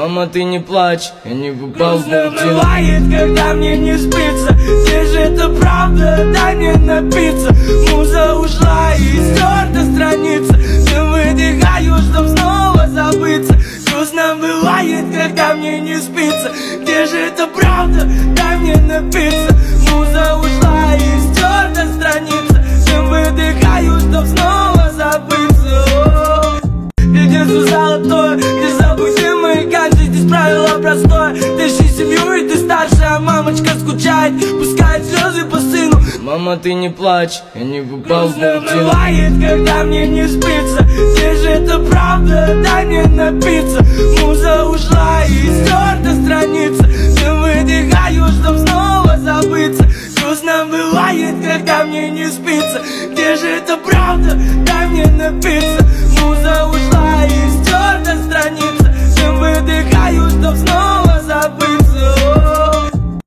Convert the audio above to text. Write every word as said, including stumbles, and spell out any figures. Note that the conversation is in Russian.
Мама, ты не плачь, я не попал в Грустно бывает, когда мне не спится. Где же это правда? Дай мне напиться. Муза ушла и стерта страница. Не выдыхаю, чтоб снова забыться. Грустно бывает, когда мне не спится. Где же это правда? Дай мне напиться. Муза ушла и стерта страница. Не выдыхаю, чтоб снова забыться. Где детство золотое, где забудемые гаджеты. Здесь правило простое: тащи семью и ты старшая. Мамочка скучает, пускает слезы по сыну. Мама, ты не плачь, я не попал в Грустно картину. бывает, когда мне не спится. Где же это правда? Дай мне напиться. Муза ушла и стерта страница. Не выдыхаю, чтоб снова забыться. Грустно бывает, когда мне не спится. Где же это правда? Дай мне напиться. Муза